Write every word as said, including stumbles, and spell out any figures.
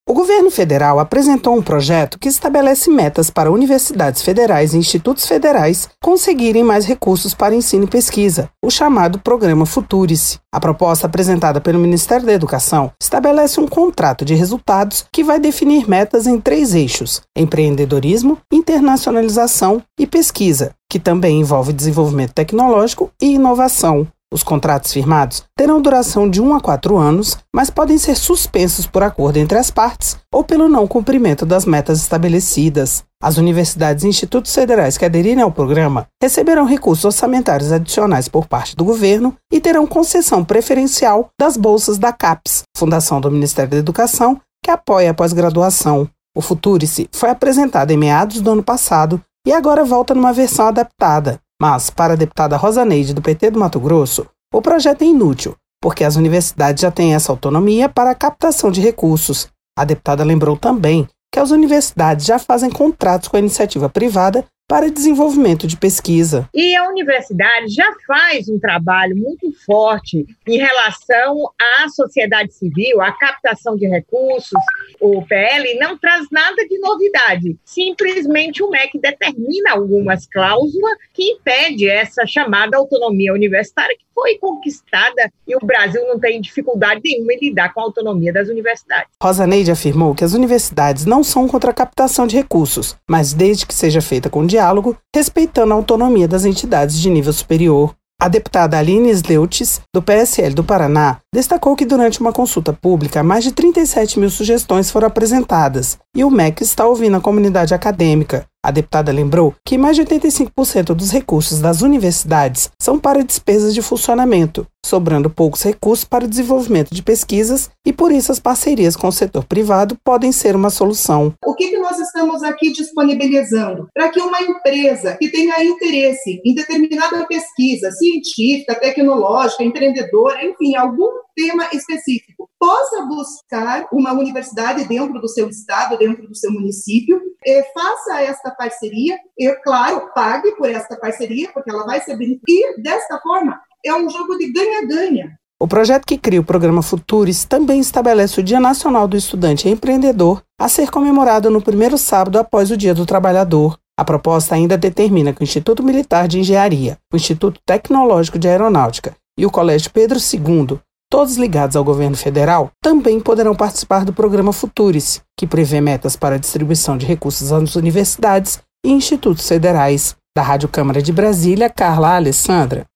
O governo federal apresentou um projeto que estabelece metas para universidades federais e institutos federais conseguirem mais recursos para ensino e pesquisa, o chamado Programa Futurice. A proposta apresentada pelo Ministério da Educação estabelece um contrato de resultados que vai definir metas em três eixos: empreendedorismo, internacionalização e pesquisa, que também envolve desenvolvimento tecnológico e inovação. Os contratos firmados terão duração de um a quatro anos, mas podem ser suspensos por acordo entre as partes ou pelo não cumprimento das metas estabelecidas. As universidades e institutos federais que aderirem ao programa receberão recursos orçamentários adicionais por parte do governo e terão concessão preferencial das bolsas da CAPES, Fundação do Ministério da Educação, que apoia a pós-graduação. O Futurice foi apresentado em meados do ano passado e agora volta numa versão adaptada. Mas, para a deputada Rosaneide, do P T do Mato Grosso, o projeto é inútil, porque as universidades já têm essa autonomia para a captação de recursos. A deputada lembrou também que as universidades já fazem contratos com a iniciativa privada para desenvolvimento de pesquisa. E a universidade já faz um trabalho muito forte em relação à sociedade civil, à captação de recursos. O P L não traz nada de novidade. Simplesmente o M E C determina algumas cláusulas que impedem essa chamada autonomia universitária que foi conquistada e o Brasil não tem dificuldade nenhuma em lidar com a autonomia das universidades. Rosaneide afirmou que as universidades não são contra a captação de recursos, mas desde que seja feita com diálogo, respeitando a autonomia das entidades de nível superior. A deputada Aline Sleutis, do P S L do Paraná, destacou que durante uma consulta pública, mais de trinta e sete mil sugestões foram apresentadas e o M E C está ouvindo a comunidade acadêmica. A deputada lembrou que mais de oitenta e cinco por cento dos recursos das universidades são para despesas de funcionamento, sobrando poucos recursos para o desenvolvimento de pesquisas e, por isso, as parcerias com o setor privado podem ser uma solução. O que, que nós estamos aqui disponibilizando? Para que uma empresa que tenha interesse em determinada pesquisa científica, tecnológica, empreendedora, enfim, algum tema específico, possa buscar uma universidade dentro do seu estado, dentro do seu município, e faça esta parceria, e, claro, pague por esta parceria, porque ela vai ser beneficiada. E, desta forma, é um jogo de ganha-ganha. O projeto que cria o Programa Futurice também estabelece o Dia Nacional do Estudante Empreendedor a ser comemorado no primeiro sábado após o Dia do Trabalhador. A proposta ainda determina que o Instituto Militar de Engenharia, o Instituto Tecnológico de Aeronáutica e o Colégio Pedro segundo, todos ligados ao governo federal, também poderão participar do Programa Futurice, que prevê metas para a distribuição de recursos às universidades e institutos federais. Da Rádio Câmara de Brasília, Carla Alessandra.